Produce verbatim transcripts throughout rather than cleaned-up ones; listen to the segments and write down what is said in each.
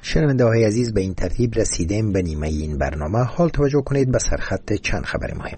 شنونده های عزیز، به این ترتیب رسیدیم به نیمه این برنامه. حال توجه کنید به سرخط چند خبر مهم.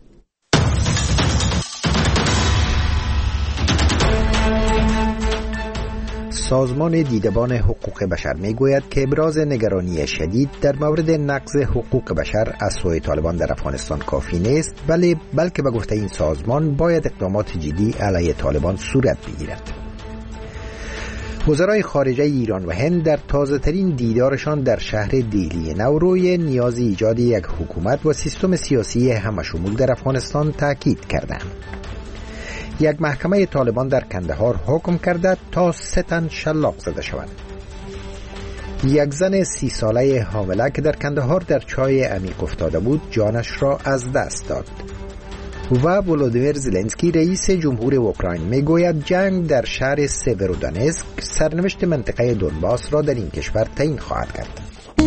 سازمان دیدبان حقوق بشر می گوید که ابراز نگرانی شدید در مورد نقض حقوق بشر از سوی طالبان در افغانستان کافی نیست، ولی بلکه به گفته این سازمان باید اقدامات جدی علیه طالبان صورت بگیرد. وزرای خارجه ایران و هند در تازه ترین دیدارشان در شهر دیلی نو روی نیاز ایجاد یک حکومت و سیستم سیاسی همشمول در افغانستان تاکید کردند. یک محکمه طالبان در کندهار حکم کرده تا سه تن شلاق زده شوند. یک زن سی ساله حامله که در کندهار در چای عمیق افتاده بود جانش را از دست داد. و ولودیمیر زلنسکی رئیس جمهور اوکراین میگوید جنگ در شهر سیورودونتسک سرنوشت منطقه دونباس را در این کشور تعیین خواهد کرد.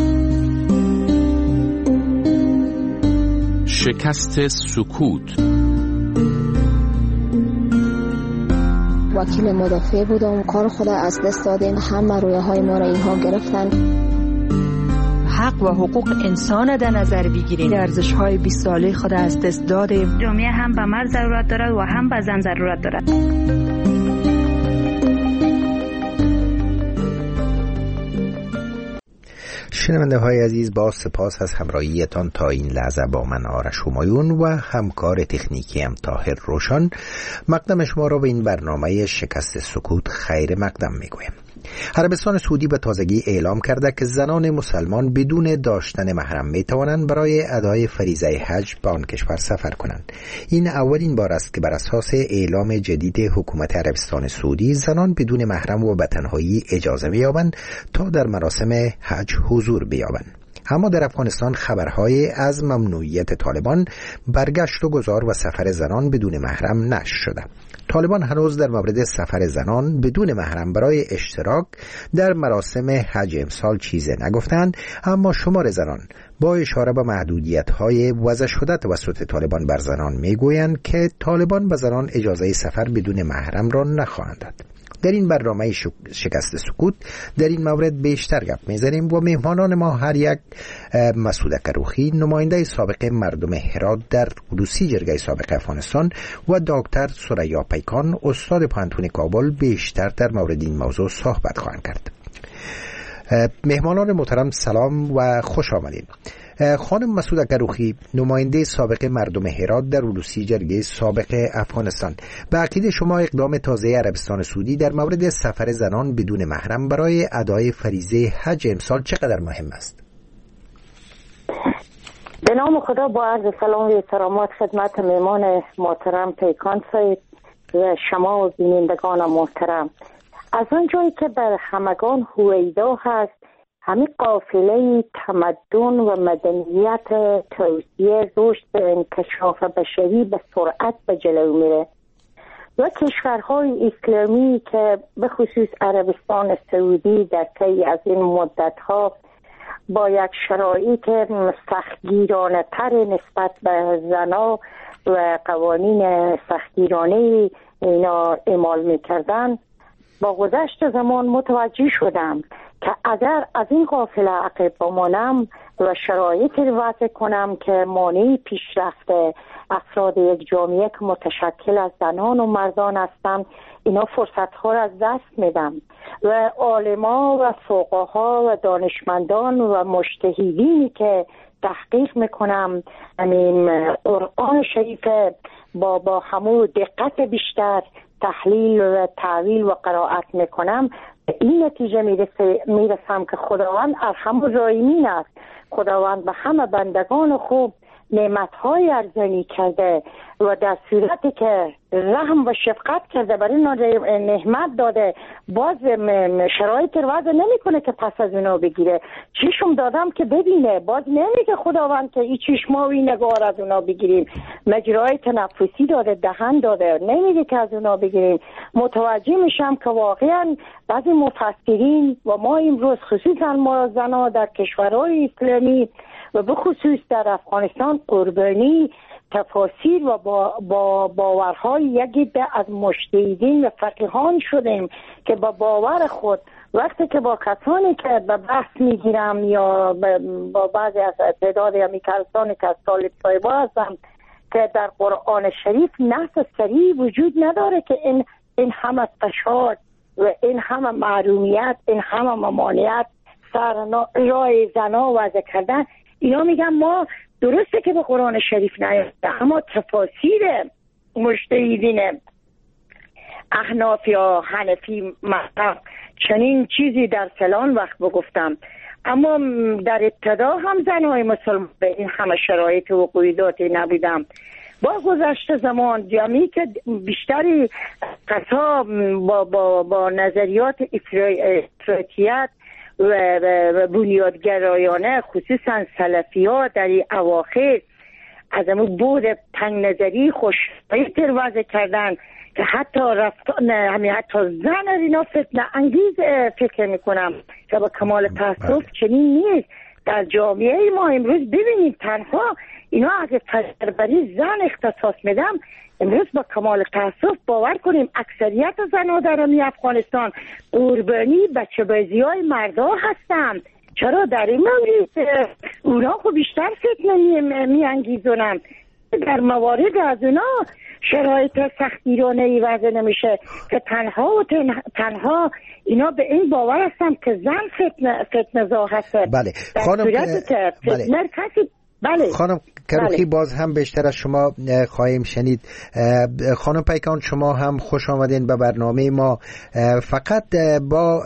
شکست سکوت. وکیل مدافع بودم، کار خود از دست دادیم، همه رویه های ما را اینها گرفتن. حق و حقوق انسان در نظر بگیریم. ارزش های بیست ساله خود از دست دادیم. جامعه هم به مرد ضرورت دارد و هم به زن ضرورت دارد. شنونده های عزیز، با سپاس از همراهیتان تا این لحظه با من آرش همایون و همکار تکنیکی هم طاهر روشن. مقدم شما را به این برنامه شکست سکوت خیر مقدم میگویم. عربستان سعودی به تازگی اعلام کرده که زنان مسلمان بدون داشتن محرم می توانند برای ادای فریضه حج به آن کشور سفر کنند. این اولین بار است که بر اساس اعلام جدید حکومت عربستان سعودی زنان بدون محرم و به تنهایی اجازه می‌یابند تا در مراسم حج حضور بیابند. اما در افغانستان خبرهای از ممنوعیت طالبان برگشت و گذار و سفر زنان بدون محرم نشر شده. طالبان هنوز در مورد سفر زنان بدون محرم برای اشتراک در مراسم حج امسال چیزی نگفتند، اما شمار زنان با اشاره به محدودیت‌های وضع شده توسط طالبان بر زنان میگویند که طالبان به زنان اجازه سفر بدون محرم را نخواهند داد. در این برنامه شکست سکوت در این مورد بیشتر گپ میزنیم و مهمانان ما هر یک مسعود کروخی، نماینده سابق مردم هرات در روسی جرگه سابق افغانستان، و دکتر ثریا پیکان، استاد پانتون کابل بیشتر در مورد این موضوع صحبت خواهند کرد. مهمانان محترم سلام و خوش آمدید. خانم مسعود کروخی، نماینده سابق مردم هرات در روسی جرگه سابق افغانستان، به عقیده شما اقدام تازه عربستان سعودی در مورد سفر زنان بدون محرم برای ادای فریضه حج امسال چقدر مهم است؟ به نام خدا با عرض سلام و احترامات خدمت مهمان محترم پیکان صاحب و شما و بینندگان محترم. از اونجایی که بر همگان هویدا هست، همین قافله تمدن و مدنیت توسعه رشد به انکشاف بشری به سرعت به جلو میره و کشورهای اسلامی که به خصوص عربستان سعودی در طی از این مدتها با یک شرایط سختگیرانه تر نسبت به زنا و قوانین سختگیرانه اینا اعمال میکردن، با گذشت زمان متوجه شدم که اگر از این قافله عقب بمانم و شرایطی رو وضع کنم که مانع پیشرفت افراد یک جامعه که متشکل از زنان و مردان هستند، اینا فرصت‌ها را از دست میدم و عالما و فقها و دانشمندان و مجتهدینی که تحقیق میکنم همین قرآن شریف با با همون دقت بیشتر تحلیل و تعویل و قرائت میکنم، به این نتیجه میرسه میرسم که خداوند ارحم الراحمین است. خداوند به همه بندگان خوب نعمت‌های ارزانی کرده و در صورتی که رحم و شفقت کرده برای اینا نعمت داده، باز شرایط رو وضع نمیکنه که پس از اینا بگیره. چشم دادم که ببینه، باز نمیگه خداوند که این چشماوی نگار از اونا بگیریم. مجرای تنفسی داده، دهن داده، نمیگه که از اونا بگیریم. متوجه میشم که واقعا بعضی مفسرین و ما امروز خصوصا ما زنها در کشورهای اسلامی و به خصوص در افغانستان قربانی تفاسیر و با, با باورهای یک عده از مجتهدین و فقیهان شدیم که با باور خود وقتی که با کسانی که به بحث میگیرم یا با بعضی از تعداد همی کسانی که از طالب طایبا هستم که در قرآن شریف نص صریح وجود نداره که این این همه فشار و این همه محرومیت، این همه ممانعت سر راه زنا وضع کردن، اینا میگن ما درسته که به قرآن شریف نیامده، اما تفاسیر مجتهدین احناف یا حنفی مذهب چنین چیزی در فلان وقت بگفتم. اما در ابتدا هم زنهای مسلمان به این همه شرایط وقوعی داده نبودم. با گذشت زمان جمعی که بیشتری قصا با, با, با نظریات افراطیت و, و بنیادگرایانه خصوصا سلفی ها در این اواخر از امون بود تنگ نظری خوشایی تر وضع کردن که حتی رفت نه همین حتی زن اینا فتنه انگیز فکر میکنم که با کمال تاسف چنین نیست. در جامعه ما امروز ببینید تنها اینا اگه پروری زن اختصاص میدم، امروز با کمال تاسف باور کنیم اکثریت زنها در امی افغانستان قربانی بچه بازی های مردا هستن. چرا در این مورد اونا خب بیشتر فتنه می انگیزونن، در موارد از اونا شرایط سختگیرانه ای وضع نمیشه که تنها و تنها, تنها اینا به این باور هستن که زن فتنه فتنه زا هسته. بله خانم که فتنه کسی بله. خانم کروخی بله. باز هم بیشتر از شما خواهیم شنید. خانم پیکان شما هم خوش آمدین به برنامه ما. فقط با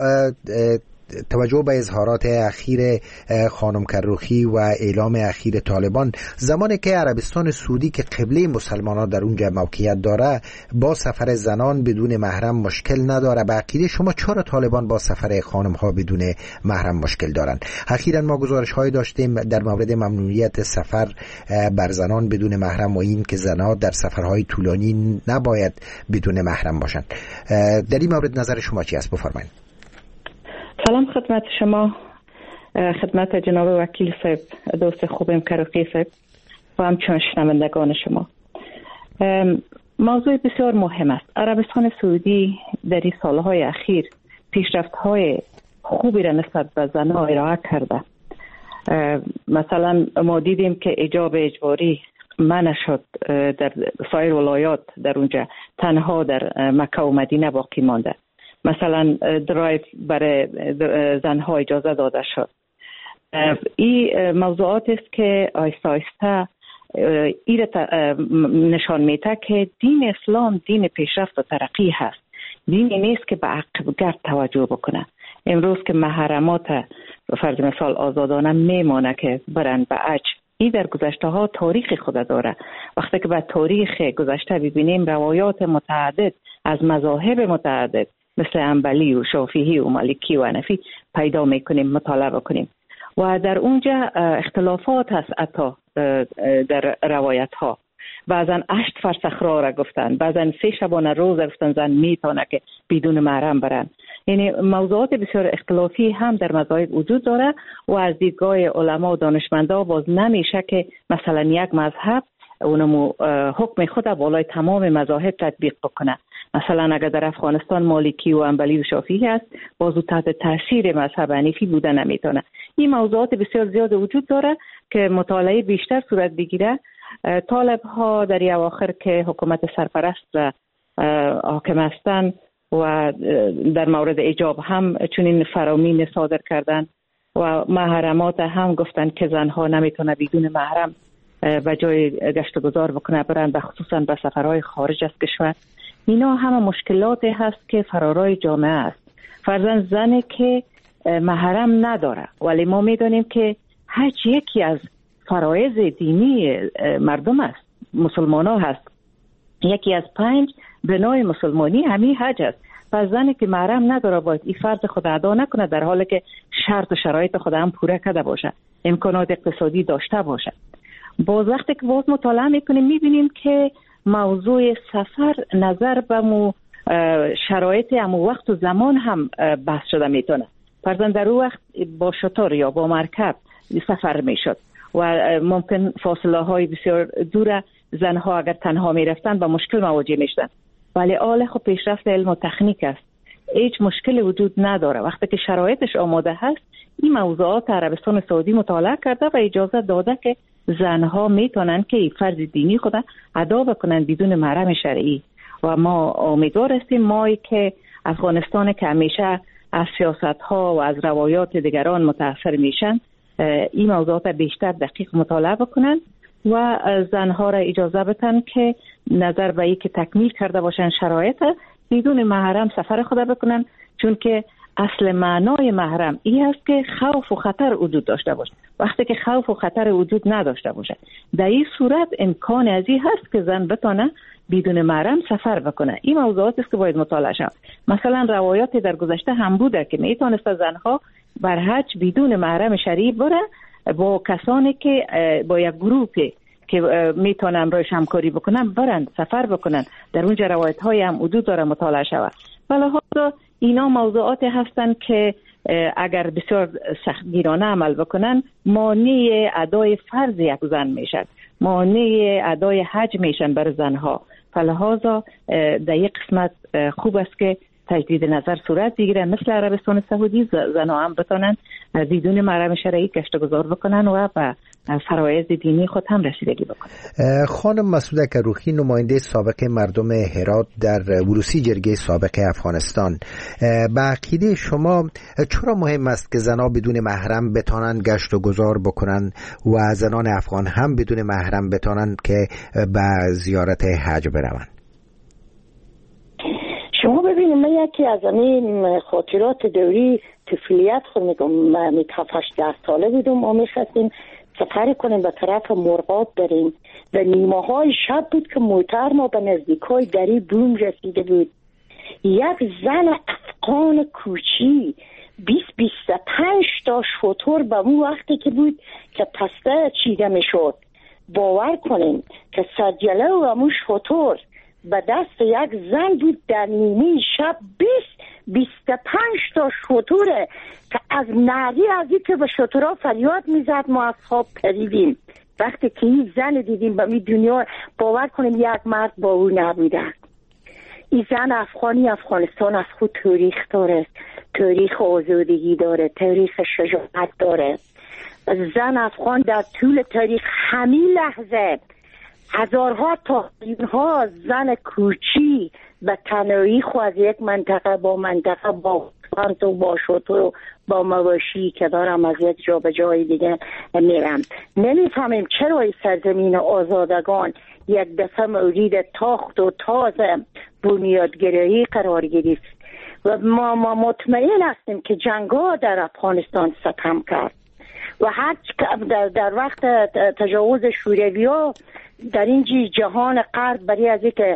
توجه به اظهارات اخیر خانم کروخی و اعلام اخیر طالبان، زمانی که عربستان سعودی که قبله مسلمانان در اونجا موقعیت داره با سفر زنان بدون محرم مشکل نداره، به عقیده شما چرا طالبان با سفر خانم ها بدون محرم مشکل دارن؟ اخیراً ما گزارش های داشتیم در مورد ممنوعیت سفر بر زنان بدون محرم و این که زنها در سفرهای طولانی نباید بدون محرم باشند. در این مورد نظر شما چی است؟ بفرمایید. سلام خدمت شما، خدمت جناب وکیل صاحب، دوست خوبم کروخی صاحب و همچنین شنوندگان شما. موضوع بسیار مهم است. عربستان سعودی در این سالهای اخیر پیشرفت‌های خوبی را نسبت به زنان ارائه کرده. مثلا ما دیدیم که حجاب اجباری منع شد در سایر ولایات، در اونجا تنها در مکه و مدینه باقی مانده. مثلا درایو برای زنها اجازه داده شد. این موضوعات است که آیسته آیسته این نشان میده که دین اسلام دین پیشرفت و ترقی هست. دینی نیست که به عقب‌گرد توجه بکنه. امروز که محرمات فرض مثال آزادانه میمانه که برن به حج، این در گذشته ها تاریخ خود داره. وقتی که به تاریخ گذشته ببینیم روایات متعدد از مذاهب متعدد مثل حنبلی و شافعی و مالکی و حنفی پیدا میکنیم، مطالعه کنیم و در اونجا اختلافات هست حتی در روایت ها. بعضا هشت فرسخ را گفتن، بعضا سه شبانه روز گفتن زن میتونه که بدون محرم برن. یعنی موضوعات بسیار اختلافی هم در مذاهب وجود داره و از دیدگاه علما و دانشمندا باز نمیشه که مثلا یک مذهب اونمو حکم خود بالای تمام مذاهب تطبیق بکنه. مثلا اگر در افغانستان مالکی و حنبلی و شافعی هست، بازو تحت تاثیر مذهب حنیفی بوده نمیتونه. این موضوعات بسیار زیاد وجود داره که مطالعه بیشتر صورت بگیره. طالب ها در اواخر که حکومت سرپرست را حاکم هستند و در مورد حجاب هم چنین فرامین صادر کردن و محرمات هم گفتن که زنها نمیتونه بدون محرم به جای گشت و گذار بکنه برن، به خصوصا به سفرهای خارج از کشور. اینا همه مشکلاتی هست که فرارای جامعه است. فرضاً زنی که محرم نداره، ولی ما میدونیم که حج یکی از فرایض دینی مردم است، مسلمان ها هست. یکی از پنج بنای مسلمانی همین حج است. پس زنی که محرم نداره باید این فرض خود ادا نکنه، در حالی که شرط و شرایط خود هم پوره کرده باشه، امکانات اقتصادی داشته باشه. باز وقتی که باز مطالعه میکنیم میبینیم که موضوع سفر نظر به مو شرایط امو وقت و زمان هم بحث شده میتونه. فرضاً در اون وقت با شتر یا با مرکب سفر میشد و ممکن فاصله های بسیار دور زنها اگر تنها میرفتن با مشکل مواجه میشدن. ولی آله خب پیشرفت علم و تکنیک است. هیچ مشکل وجود نداره. وقتی که شرایطش آماده هست این موضوعات عربستان سعودی مطالعه کرده و اجازه داده که زنها میتونن که فرض دینی خود ادا بکنن بدون محرم شرعی. و ما امیدوار هستیم مایی که افغانستان که همیشه از سیاست ها و از روایات دیگران متاثر میشن این موضوعات بیشتر دقیق مطالعه بکنن و زنها را اجازه بدن که نظر به این که تکمیل کرده باشن شرایط بدون محرم سفر خود بکنن، چون که اصل معنای محرم این است که خوف و خطر وجود داشته باشه. وقتی که خوف و خطر وجود نداشته باشه در این صورت امکان از این هست که زن بتونه بدون محرم سفر بکنه. این موضوعات است که باید مطالعه شود. مثلا روایات در گذشته هم بوده که میتونست زنها بر حج بدون محرم شرعی بره با کسانی که با یک گروهی که میتونن روش همکاری بکنن برند سفر بکنن. در اونجا روایت های هم وجود داره مطالعه شود. ولهذا اینا موضوعاتی هستند که اگر بسیار سختگیرانه عمل بکنن مانع ادای فرض یک زن میشن، مانع ادای حج میشن بر زنها. فلهذا در یک قسمت خوب است که تجدید نظر صورت بگیره، مثل عربستان سعودی زنها هم بتونن بدون محرم شرعی گشت و گذار بکنن و به فرایض دینی خود هم رسیدگی بکنن. خانم مسعوده کروخی، نماینده سابق مردم هرات در ورودی جرگه سابق افغانستان، به عقیده شما چرا مهم است که زنها بدون محرم بتونن گشت و گذار بکنن و زنان افغان هم بدون محرم بتونن که به زیارت حج بروند؟ شما ببینید من یکی از این خاطرات دوری طفولیت خود میگم، من هفت ده ساله بودم، ما میخواستیم سفر کنیم به طرف مرغاب بریم و نیمه های شب بود که موتر ما به نزدیک های دری بوم رسیده بود. یک زن افغان کوچی بیست بیست و پنج تا شتر به اون وقتی که بود که پسته چیده میشد، باور کنیم که سجله و امون شتر به دست یک زن بود در نیمه شب بیست بیست و پنج تا شتره که از نعری از این که به شترها فریاد میزد ما از خواب پریدیم. وقتی که این زن دیدیم به می دنیا باور کنیم یک مرد با او نبوده. این زن افغانی افغانستان از خود تاریخ داره، تاریخ آزادگی داره، تاریخ شجاعت داره. زن افغان در طول تاریخ همین لحظه هزارها تا ها زن کوچی به تنهایی خو از یک منطقه با منطقه با فرد و با شتر و با مواشی که دارم از یک جا به جای دیگه میرم. نمیفهمیم چرا این سرزمین آزادگان یک دفعه مورد تاخت و تاز بنیادگرایی قرار گرفت و ما, ما مطمئن هستیم که جنگ‌ها در افغانستان ستم کرد و هر در, در وقت تجاوز شوروی‌ها در اینجی جهان غرب برای از که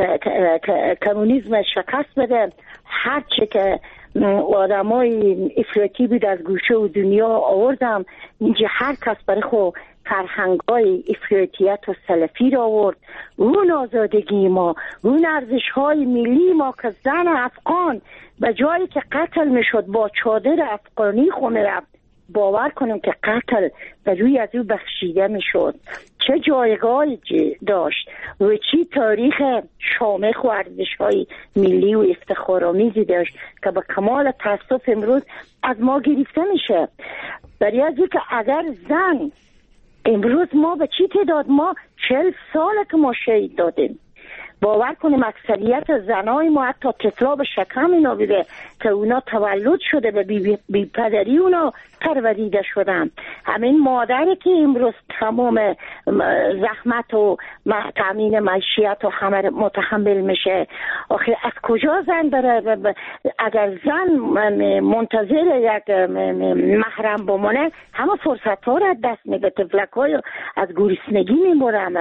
کمونیسم شکست بده، هرچه که آدمای افراطی بود از گوشه و دنیا آوردم اینجا هر کس برای خود فرهنگای افراطیت و سلفی را آورد. اون آزادگی ما، اون ارزش‌های ملی ما که زن افغان به جایی که قتل میشد با چادر افغانی خونه رفت، باور کنیم که قتل به روی از او بخشیده میشد. چه جایگاهی داشت و چی تاریخ شامخ و ارزش‌های ملی و افتخارآمیزی داشت که با کمال تاسف امروز از ما گرفته میشه. برای از که اگر زن امروز ما به چی تعداد ما چهل ساله که ما شهید دادیم، باور کنیم اکثریت زنای ما حتی تطلاب شکم اینا بوده که اونا تولد شده و بی, بی پدری اونا پروریده شدن. همین مادری که امروز تمام زحمت و تامین معیشت و همه متحمل میشه، آخه از کجا زن داره؟ اگر زن منتظر یک محرم بمونه همه فرصت ها را دست میده، تفلک های از گرسنگی میمورن،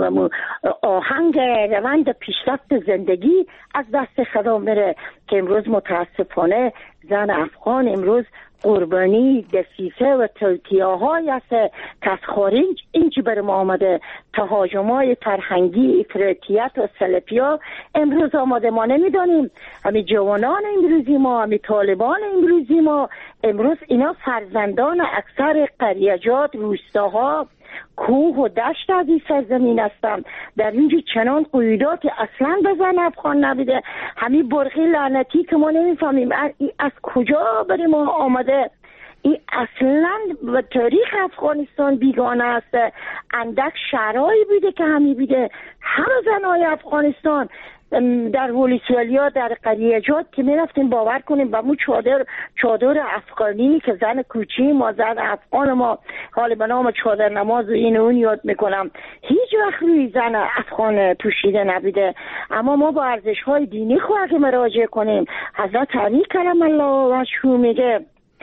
آهنگ روند پیشرفت زندگی از دست خدا میره که امروز متاسفانه زن افغان امروز قربانی دسیسه و توطئه‌های است که از خارج اینجا بر ما آمده. تهاجم‌های فرهنگی افراطیت و سلفی‌ها امروز آماده ما نمیدانیم. همین جوانان امروزی ما، همین طالبان امروزی ما، امروز اینا فرزندان اکثر قریجات، روستاها، کوه و دشت از این سرزمین هستم. در اینجا چنان قیودات اصلا به زن افغان نبیده. همین برقی لعنتی که ما نمیفهمیم از کجا برای ما آمده. این اصلا به تاریخ افغانستان بیگانه است. اندک شهرهایی بیده که همی بیده همه زنهای افغانستان در ولسوالیا در قریجات که می رفتیم باور کنیم با مو چادر چادر افغانی که زن کوچی ما زن افغان ما حال به نام چادر نماز و این اون یاد میکنم هیچ وقت روی زن افغان پوشیده نبیده. اما ما با ارزش های دینی خواهد مراجعه کنیم. حضرت علی کرم الله وجهه میگه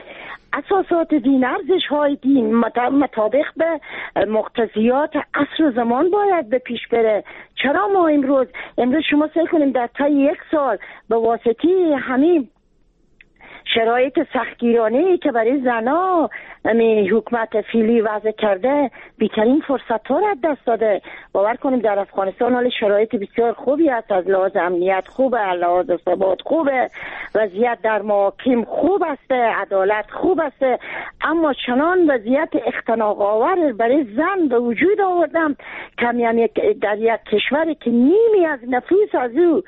اساسات دین، ارزش های دین مطابق به مقتضیات عصر و زمان باید به پیش بره. چرا ما امروز امروز شما سعی کنیم در تا یک سال به واسطه همین شرایط سختگیرانه‌ای که برای زنها می حکومت فعلی وضع کرده بیشترین فرصت ها را دست داده. باور کنیم در افغانستان حال شرایط بسیار خوبی است، از لحاظ امنیت خوبه، از لحاظ ثبات خوبه، وضعیت در محاکم خوب است، عدالت خوب است. اما چنان وضعیت اختناق آور برای زن به وجود آوردم که یعنی در یک کشوری که نیمی از نفوس از او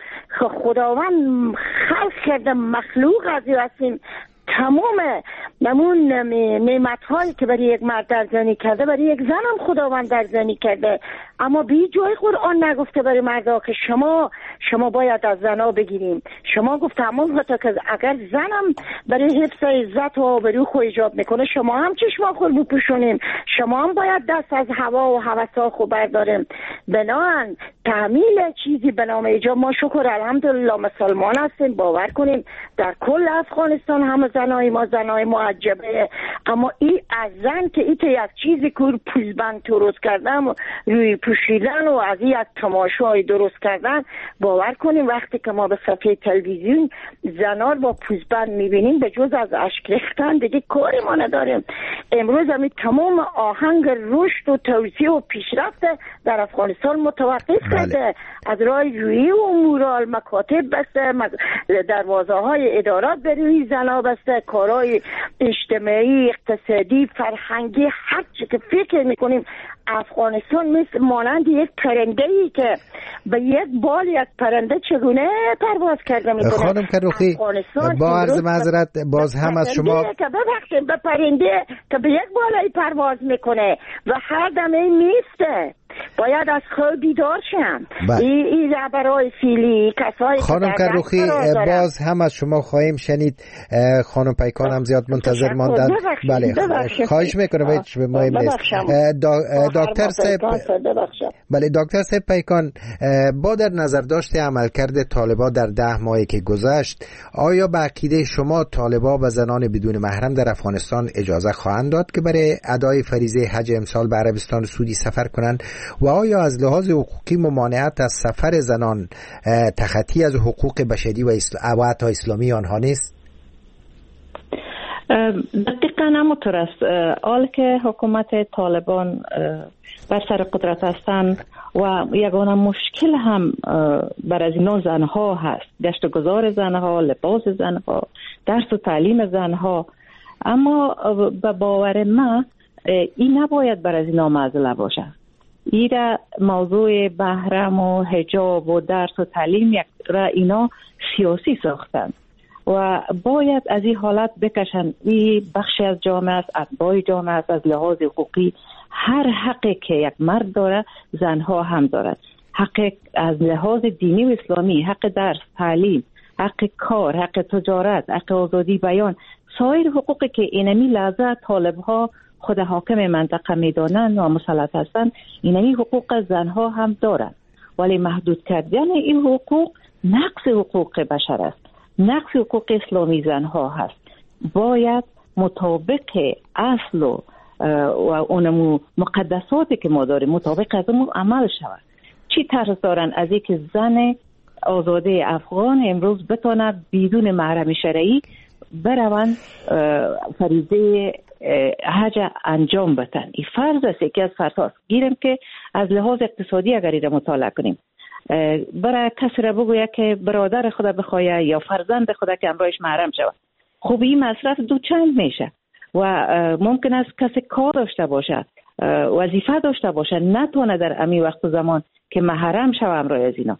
خداوند خلق کرده مخلوق از او هستیم، تمام نمون نعمت هایی که برای یک مرد در زنی کرده برای یک زن هم خداوند در زنی کرده. اما بی جای قرآن نگفته برای مردا که شما شما باید از زنها بگیریم. شما گفت همون حتی که اگر زنم برای حفظ عزت و آبرو خو ایجاب میکنه شما هم چشما خود بپوشونیم، شما هم باید دست از هوا و هوسا خو برداریم. بناهن تعمیل چیزی به نام ایجاب ما شکر الحمدلله مسلمان هستیم. باور کنیم در کل افغانستان همه زنای ما زنای معجبه. اما این از زن که این یک چیزی که پوزبند درست کردن روی پوشیدن و از این یک تماشای درست کردن، باور کنیم وقتی که ما به صفحه تلویزیون زنار با پوزبند میبینیم به جز از اشک ریختن دیگه کاری ما نداریم. امروز همین تمام آهنگ رشد و توسعه و پیشرفت در افغانستان متوقف کرده. از راه روی و مورال مکاتب بسته، دروازه های ادارات به روی زنا بسته، کارهای اجتماعی، اقتصادی، فرهنگی، هر چی که فکر میکنیم افغانستان مثل مانند یک پرنده ای که به یک بال یک پرنده چگونه پرواز کرده میکنه. خانم کروخی با عرض معذرت باز هم از شما که ببخشید به پرنده که به یک بالای پرواز میکنه و هر دمه میسته باید از خواب بیدار شم. این این رهبرای فیلی کسایی خانم کروخی باز هم از شما خواهیم شنید. خانم پیکان هم زیاد منتظر ماندن. بله خواهش میکنم هیچ به مهم نیست. دکتر صاحب بله دکتر صاحب پیکان، با در نظر داشته عملکرد طالبان در ده ماهی که گذشت، آیا به عقیده شما طالبان به زنان بدون محرم در افغانستان اجازه خواهند داد که برای ادای فریضه حج امسال به عربستان سعودی سفر کنند و آیا از لحاظ حقوقی ممانعت از سفر زنان تخطی از حقوق بشری و حتی اسلامی آنها نیست؟ دقیقا همونطور است. حال که حکومت طالبان بر سر قدرت هستند و یگانه مشکل هم بر از اینا زنها هست، گشت و گذار زنها، لباس زنها، درس و تعلیم زنها. اما به باور من این نباید بر از اینا معضله باشه. ایره موضوع محرم و حجاب و درس و تعلیم یک را اینا سیاسی ساختن و باید از این حالت بکشن. این بخشی از جامعه است، اتباع جامعه است. از لحاظ حقوقی هر حقی که یک مرد داره زنها هم دارد. حق از لحاظ دینی و اسلامی، حق درس، تعلیم، حق کار، حق تجارت، حق آزادی بیان، سایر حقوقی که اینمی لحظه طالبها خود حاکم منطقه میدانند و مسلط هستند، اینمی حقوق زنها هم دارند. ولی محدود کردن این حقوق نقص حقوق بشر است، نقص حقوق اسلامی زنها هست. باید مطابق اصل و اونمو مقدساتی که ما داریم مطابق از اون عمل شود. چی ترس دارن از اینکه زن آزاده افغان امروز بتونه بدون محرم شرعی بروند فریضه حج انجام بدن؟ این فرض است، یکی از فرض‌هاست. گیرم که از لحاظ اقتصادی اگر این مطالعه کنیم، برای کسی را بگوید که برادر خدا بخواه یا فرزند خدا که همراهش محرم شود، خب این مصرف دو چند میشه و ممکن است کسی کار داشته باشد وظیفه داشته باشه، نتونه در امی وقت و زمان که محرم شوه امرای از اینا.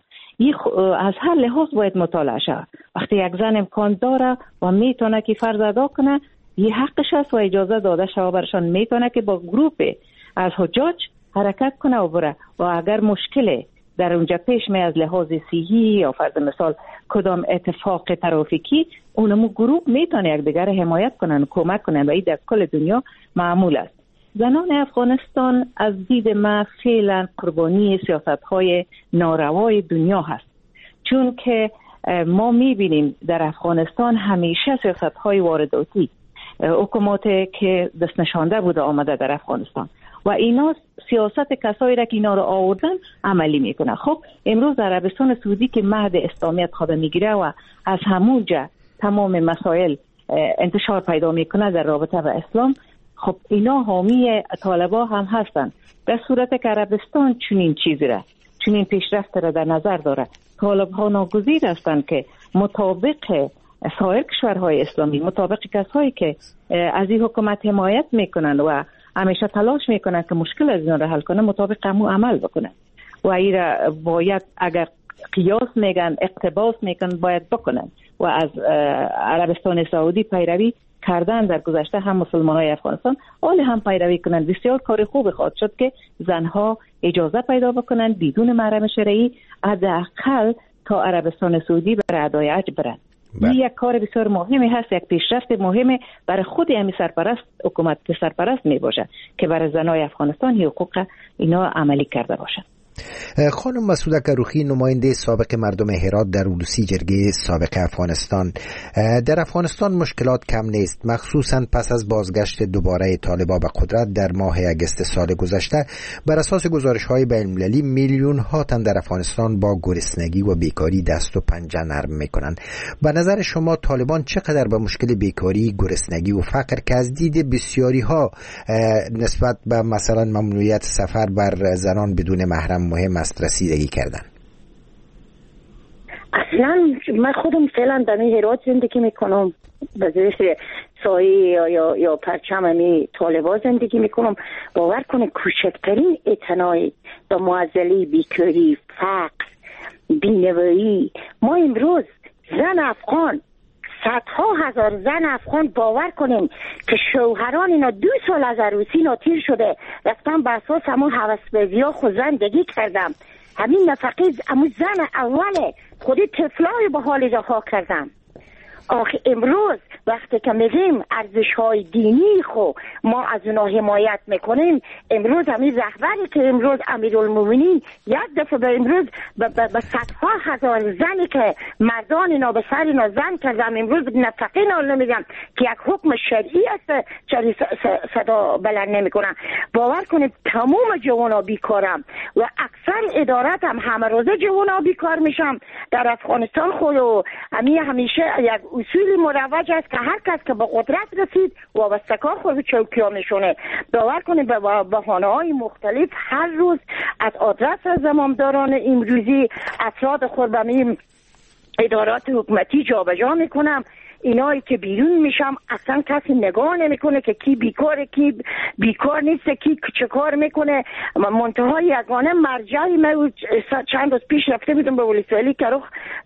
از هر لحاظ باید مطالعه شود. وقتی یک زن امکان داره و میتونه که فرض ادا کنه، یه حقش است و اجازه داده شود برشان، میتونه که با گروپ از حجاج حرکت کنه و بره. و اگر مشکل در اونجا پیش می از لحاظ صحی یا فرض مثال کدام اتفاق ترافیکی، اونمو گروپ میتونه یک دیگر حمایت کنن و کمک کنن و این در کل دنیا معمول است. زنان افغانستان از دید ما فعلا قربانی سیاست‌های ناروای دنیا هست، چون که ما میبینیم در افغانستان همیشه سیاست‌های وارداتی حکومات که دست نشانده بوده آمده در افغانستان و اینا سیاست کسایی را که اینا رو آوردن عملی میکنه. خب امروز در عربستان سعودی که مهد اسلامیت خود میگیره و از همونجا تمام مسائل انتشار پیدا میکنه در رابطه با اسلام، خب اینا حامی طالبا هم هستن. در صورت که عربستان چنین چیزی را، چنین پیشرفت را در نظر داره، طالب ها ناگزیر هستند که مطابق سایر کشورهای اسلامی، مطابق کسایی که از این حکومت حمایت میکنن و همیشه تلاش میکنن که مشکل از اینا را حل کنه، مطابق همون عمل بکنن و این را باید اگر قیاس میگن اقتباس میگن باید بکنن و از عربستان سعودی پیروی کردن در گذشته. هم مسلمان های افغانستان حال هم پیروی کنن. بسیار کار خوب خواهد شد که زنها اجازه پیدا بکنن بدون محرم شرعی حداقل تا عربستان سعودی برای ادای حج برن. این یک کار بسیار مهمی هست، یک پیشرفت مهمه برای خود همی سرپرست حکومت که سرپرست می باشه که برای زنای افغانستان حقوق اینا عملی کرده باشه. خانم مسعوده کروخی، نماینده سابق مردم هرات در علوسی جرگه سابق افغانستان، در افغانستان مشکلات کم نیست، مخصوصا پس از بازگشت دوباره طالبان به قدرت در ماه اگست سال گذشته. بر اساس گزارش‌های بین‌المللی میلیون ها تن در افغانستان با گرسنگی و بیکاری دست و پنجه نرم میکنند. به نظر شما طالبان چقدر به مشکل بیکاری، گرسنگی و فقر که از دید بسیاری ها نسبت به مثلا ممنوعیت سفر بر زنان بدون محرم مهم است رسیدگی کردن؟ اصلا من خودم فعلا در هرات زندگی میکنم، به زیر سایه یا, یا, یا پرچم همی طالبا زندگی میکنم. باور کنه کوچکترین اعتنایی به معضله بیکاری، فقر، بینوایی، ما امروز زن افغان، صدها هزار زن افغان باور کنیم که شوهران اینا دو سال از عروسی ناتیر شده، رفتن به اساس همون هوسبازی ها خود زندگی کردم. همین نفقه همون زن اوله خودی طفلای به حال رها کردم. آخه امروز وقتی که میگیم ارزش های دینی خو ما از اونا حمایت میکنیم، امروز همین رهبری که امروز امیرالمومنین یک دفعه به امروز به صدها هزار زنی که مردان اینا به سر اینا زن کردم، امروز نفقه اینا نمیگم که یک حکم شرعی است، چری صدا بلند نمیکنن. باور کنید تمام جوانا بیکارم و اکثر ادارت هم همه روزه جوانا بیکار میشم در افغانستان. خود و همی همیشه یک اصول مروج است که هر کس که به قدرت رسید وابستگاه خود چوکیا میشونه. باور کنید به بهانه‌های مختلف هر روز از آدرس زمامداران امروزی افراد خود به ادارات حکومتی جابجا میکنم. اینایی که بیرون میشم اصلا کسی نگاه نمیکنه که کی بیکاره کی بیکار نیست، کی چه کار میکنه. منتهای یگانه مرجعی من چند روز پیش رفته بودم به ولسوالی که روخ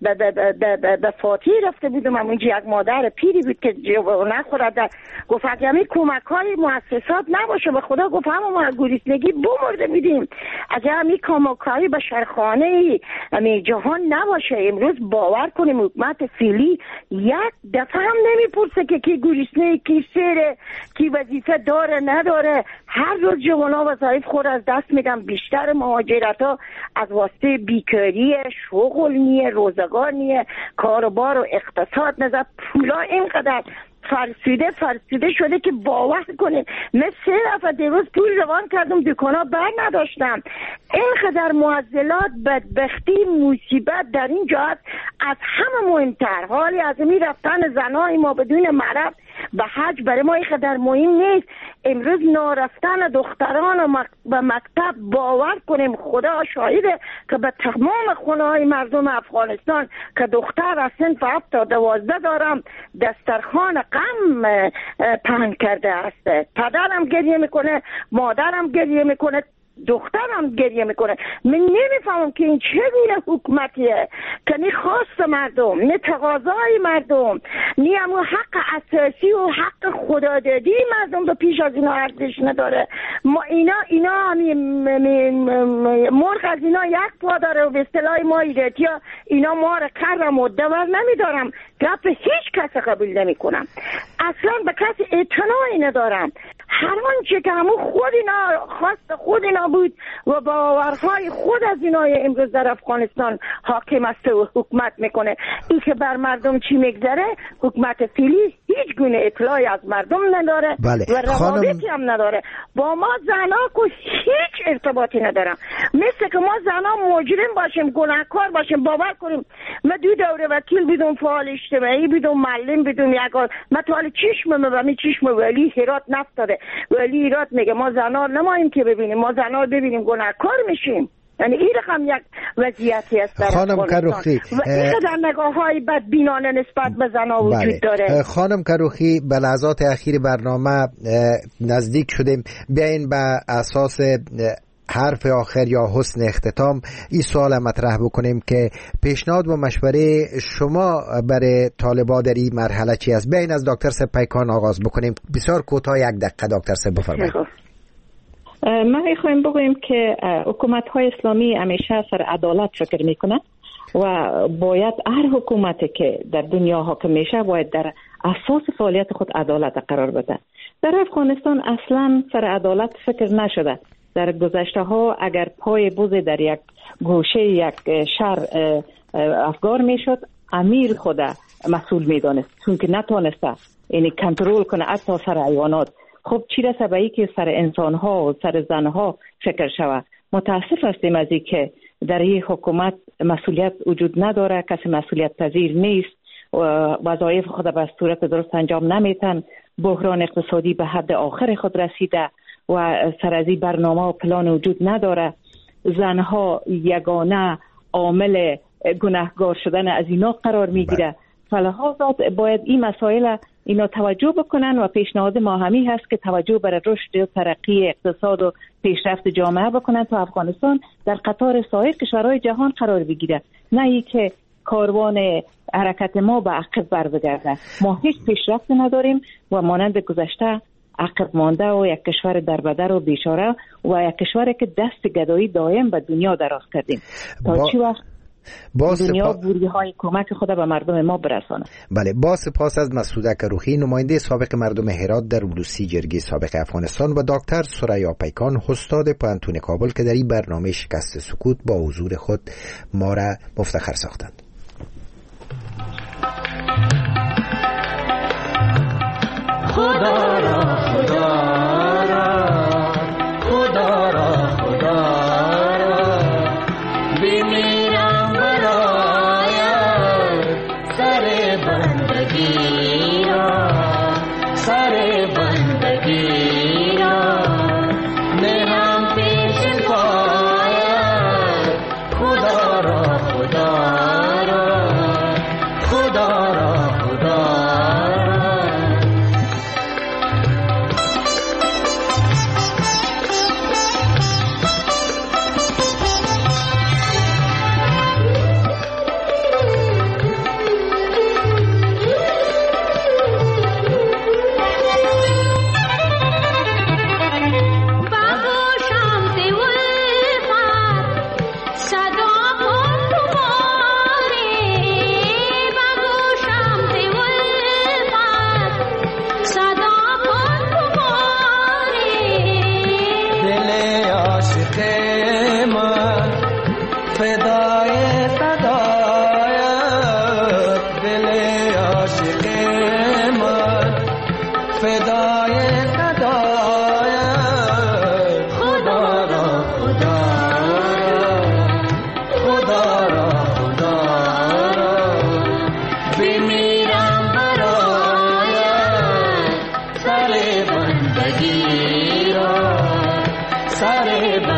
به فاتی رفته بودم، اونجا یک مادر پیری بود که نخورد، گفت اگه همی کمک های مؤسسات نباشه به خدا گفت همه ما گریسنگی بمرده میدیم، اگه همی کمک های بشرخانه همی جهان نباشه. امروز باور کنیم حکومت فعلی یک دفعه هم نمیپرسه که کی گریسنه، کی سره، کی وظیفه داره نداره. هر روز جوانا وظایف خود از دست میدن. بیشتر مهاجرت ها از واسطه بیکاری، شغل نیه، روزگار نیه، کاروبار و اقتصاد نظر پولا اینقدر فرسوده فرسوده شده که باور کنید من سه دفعه دیروز پول روان کردم دکانا بر نداشتم. اینقدر معضلات، بدبختی، مصیبت در این جهت از همه مهمتر. حالی از می رفتن زنای ما بدون مرد به حج برای ما اینقدر مهم نیست. امروز نارفتن دختران به مکتب باور کنیم خدا شاهده که به تمام خونه های مردم افغانستان که دختر از صنف هفت تا دوازده دارم دسترخوان غم پهن کرده است. پدرم گریه میکنه، مادرم گریه میکنه، دخترم گریه میکنه. من نمیفهمم که این چه گونه حکومتیه که نی خواست مردم، نی تقاضای مردم، نی همون حق اساسی و حق خدادادی مردم به پیش از اینا ارزش نداره. ما اینا اینا همی مرغ از اینا یک پا داره و به اصطلاح ما ایرتیا اینا ما را کرم و دور نمیدارم. گپ هیچ کس قبول نمیکنم، اصلا به کسی اعتنایی ندارم. هر آنچه که همون خود اینا خواست خود اینا بود و باورهای خود از اینا امروز در افغانستان حاکم است و حکومت میکنه. این که بر مردم چی میگذره حکومت فعلی هیچ گونه اطلاعی از مردم نداره. بله. و روابطی هم نداره با ما زنا که هیچ ارتباطی ندارم. مثل که ما زنا مجرم باشیم، گناهکار باشیم. باور کنیم ما دو دوره وکیل بدون فعال اجتماعی بدون معلم بدون یکار ما تو حال چشم ما می چشم ولی هرات نفتاده. ولی ایراد میگه ما زنا نماییم که ببینیم، ما زنا ببینیم گناهکار میشیم. یعنی این رقم یک وضعیتی است در خانم کروخی و این در نگاه های بدبینانه نسبت به زنا وجود بله. داره. خانم کروخی به لحظات اخیر برنامه نزدیک شدیم، بیاین به اساس حرف آخر یا حسن اختتام این سوال مطرح بکنیم که پیشنهاد و مشوره شما برای طالبا در این مرحله چی است؟ بیاین از دکتر سپیکان آغاز بکنیم. بسیار کوتاه یک دقیقه دکتر سپ بفرمایید. ما میخوایم بگویم که حکومت های اسلامی همیشه سر عدالت فکر میکنه و باید هر حکومتی که در دنیا حاکم میشه باید در اساس فعالیت خود عدالت قرار بده. در افغانستان اصلا سر عدالت فکر نشده. در گذشته ها اگر پای بوز در یک گوشه یک شهر افگار میشد امیر خود مسئول میدانست چون که نتونسته یعنی کنترل کنه حتی سر حیوانات. خب چی رسه به ای که سر انسان ها و سر زن ها فکر شود. متاسف هستیم از این که در این حکومت مسئولیت وجود نداره، کسی مسئولیت پذیر نیست، وظایف خود به صورت درست انجام نمیتن. بحران اقتصادی به حد آخر خود رسیده و سر از این برنامه و پلان وجود نداره. زنها یگانه عامل گناهگار شدن از اینا قرار میگیره. فلحاظات باید این مسائل اینا توجه بکنن و پیشنهاد ما همی هست که توجه بر رشد و ترقی اقتصاد و پیشرفت جامعه بکنن تا افغانستان در قطار سایر کشورهای جهان قرار بگیره، نه ای که کاروان حرکت ما به عقب بر بگرده. ما هیچ پیشرفت نداریم و مانند گذشته عقب مانده و یک کشور دربدر و بیچاره و یک کشوری که دست گدایی دائم به دنیا دراز کردیم. تا با... چی وقت با دنیا سپا... بوری های کمک خود به مردم ما برسانه. بله، با سپاس از مسعوده کروخی نماینده سابق مردم هرات در ولوسی جرگه سابق افغانستان و دکتر ثریا پیکان استاد پوهنتون کابل که در این برنامه شکست سکوت با حضور خود ما را مفتخر ساختند. خدا را خدا را خدا را خدا را بمیرم برایت سر بندگی را سر بندگی را نهم پیش پایت خدا را خدا را خدا را خدا بمیرم برایت سر بندگی बंदगी रा, सारे